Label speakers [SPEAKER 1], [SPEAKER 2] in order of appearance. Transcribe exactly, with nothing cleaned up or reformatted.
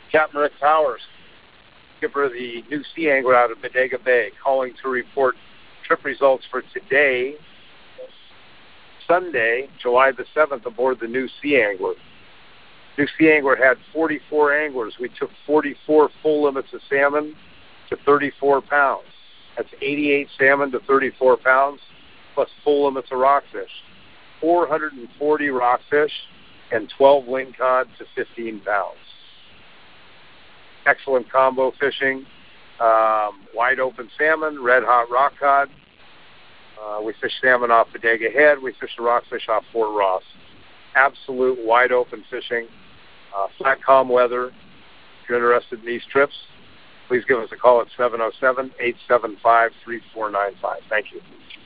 [SPEAKER 1] Captain Rick Powers, skipper of the New Sea Angler out of Bodega Bay, calling to report trip results for today, Sunday, July the seventh, aboard the New Sea Angler. New Sea Angler had forty-four anglers. We took forty-four full limits of salmon to thirty-four pounds. That's eighty-eight salmon to thirty-four pounds, plus full limits of rockfish. four hundred forty rockfish and twelve lingcod to fifteen pounds. Excellent combo fishing. Um, wide open salmon, red hot rock cod. Uh, we fished salmon off Bodega Head. We fished the rockfish off Fort Ross. Absolute wide open fishing. Uh, flat calm weather. If you're interested in these trips, please give us a call at seven oh seven, eight seven five, three four nine five. Thank you.